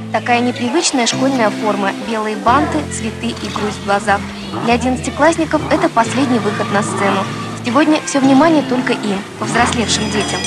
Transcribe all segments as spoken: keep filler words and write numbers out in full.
Такая непривычная школьная форма, белые банты, цветы и грусть в глазах. Для одиннадцатиклассников это последний выход на сцену. Сегодня все внимание только им, повзрослевшим детям.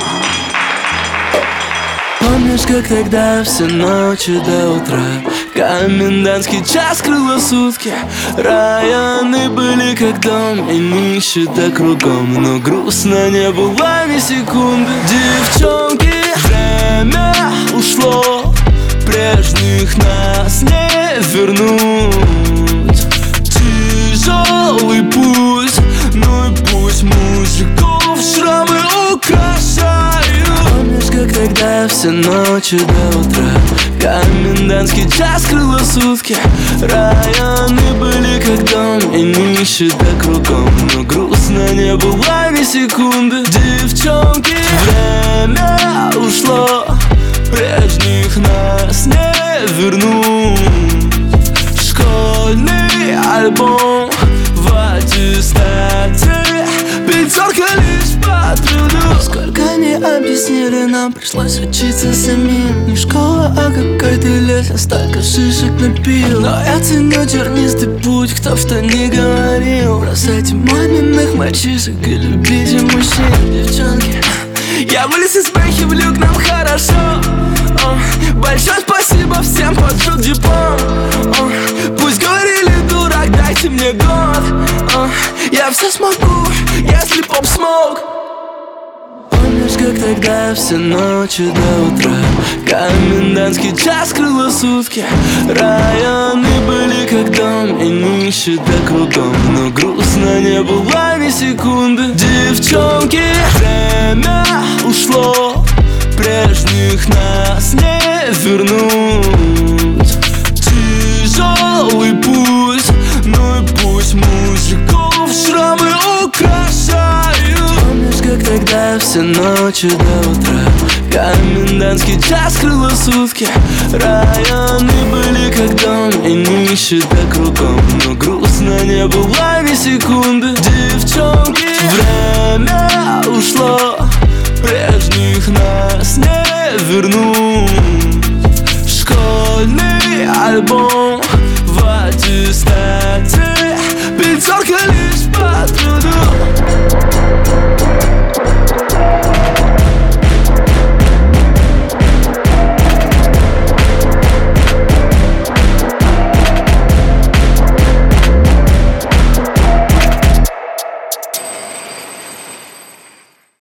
Помнишь, как тогда все ночи до утра, комендантский час круглосутки, районы были как дом и нищета кругом, но грустно не было ни секунды. Девчонки, время ушло, прежних нас не вернуть. Тяжелый путь, ну и пусть мужиков шрамы украшают. Помнишь, как тогда все ночи до утра, комендантский час круглосутки, районы были как дом и нищета кругом, но грустно не было ни секунды. Девчонки, время ушло, прежних нас не вернуть. Школьный альбом в аттестате, пятерка лишь по труду. Сколько не объяснили, нам пришлось учиться самим. Не школа, а какой-то лес, а столько шишек напил. Но я ценю тернистый путь, кто что не говорил. Бросайте маминых мальчишек и любите мужчин. Девчонки, я вылез из бэхи в люк, нам хорошо. О, большое спасибо всем под жут диплом. О, пусть говорили, дурак, дайте мне год. О, я все смогу, если поп смог. Помнишь, как тогда все ночи до утра, комендантский час круглосутки, районы были как дом и нищета кругом, но грустно не было ни секунды. Девчонки, время ушло, прежних нас не вернуть. Тяжелый путь, ну и пусть мужиков шрамы украшают. Помнишь, как тогда все ночи до утра, комендантский час круглосутки, районы были как дом и нищета кругом, но грустно не было ни секунды. Девчонки, время ушло, прежних нас не вернуть. Школьный альбом в аттестате, пятерка лишь по труду.